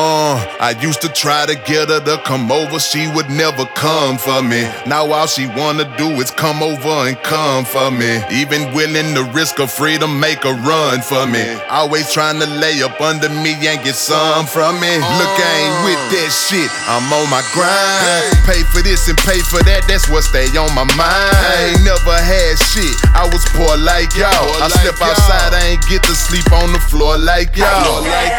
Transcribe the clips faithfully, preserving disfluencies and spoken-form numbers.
Uh, I used to try to get her to come over, she would never come for me. Now all she wanna do is come over and come for me. Even willing to risk her freedom, make her run for me. Always trying to lay up under me and get some from me. Look, I ain't with that shit, I'm on my grind. Pay for this and pay for that, that's what stay on my mind. I ain't never had shit, I was poor like y'all. I step outside, I ain't get to sleep on the floor like y'all.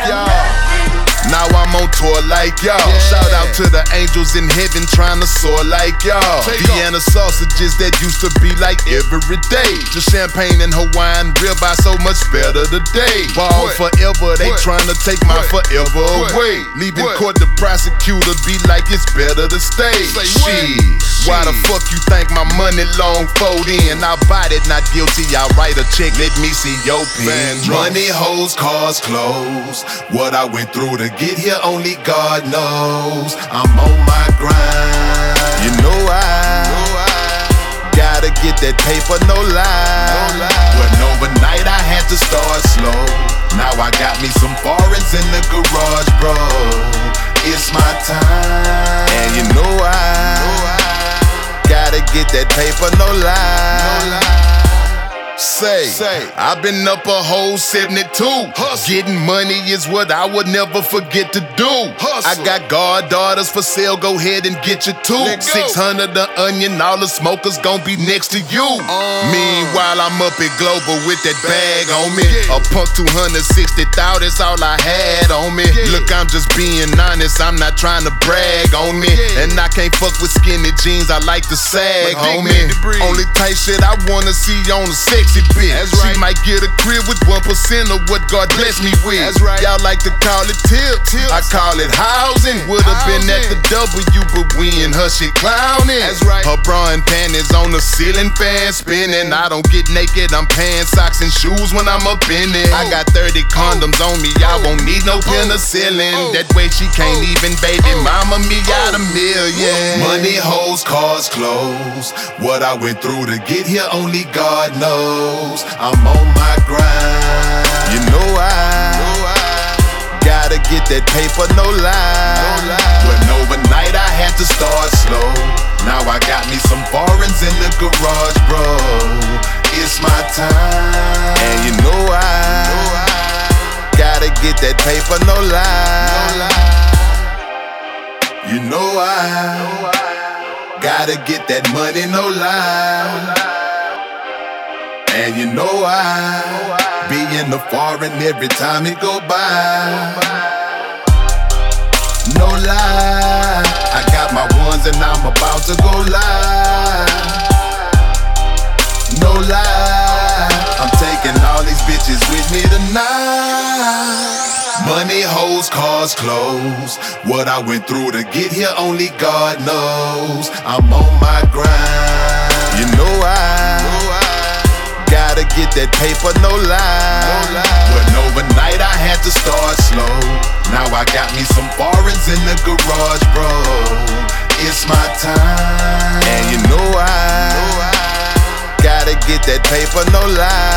Now I'm on tour like y'all. Yeah. Shout out to the angels in heaven trying to soar like y'all. Vienna sausages that used to be like every day. The champagne and Hawaiian ribeye so much better today. Ball what? Forever, they trying to take my what? Forever what? Away. Leaving what? Court, the prosecutor be like it's better to stay. Shit, why the fuck you think my money long fold in? I bought it, not guilty, I write a check, let me see your pen. Money, hoes, cars, clothes. What I went through to get here, only God knows. I'm on my grind. You know I, gotta get that paper, no lie. But overnight I had to start slow. Now I got me some foreigns in the garage, bro. It's my time. And you know I, gotta get that paper, no lie. Say, Say, I've been up a whole seventy-two. Hustle. Getting money is what I would never forget to do. Hustle. I got goddaughters for sale, go ahead and get your two. six hundred the onion, all the smokers gon' be next to you. Uh, Meanwhile, I'm up at Global with that bag on me. Yeah. A punk two hundred sixty thousand, that's all I had on me. Yeah. Look, I'm just being honest, I'm not trying to brag on me. Yeah. And I can't fuck with skinny jeans, I like to sag, homie. Only type shit I wanna see on the sexy bitch. That's right. She might get a crib with one percent of what God bless me with. That's right. Y'all like to call it tips, tips. I call it housing. Would've been at the W, but we in her shit clowning. That's right. Her bra and panties on the ceiling fan spinning. I don't get naked, I'm paying socks and shoes when I'm up in it. I got thirty condoms on me, I won't need no penicillin. That way she can't even baby mama me out a million. Money, hoes, cars, clothes. What I went through to get here, only God knows. I'm on my grind. You know I, gotta get that paper, no lie. But overnight I had to start slow. Now I got me some foreigns in the garage, bro. It's my time. And you know I, gotta get that paper, no lie. You know I, gotta get that money, no lie. And you know I, be in the foreign every time it go by. No lie, I got my ones and I'm about to go live. No lie, I'm taking all these bitches with me tonight. Money, hoes, cars, clothes. What I went through to get here, only God knows. I'm on my grind. You know I, gotta get that paper, no lie. But overnight I had to start slow. Now I got me some foreigns in the garage, bro. It's my time. And you know I, gotta get that paper, no lie.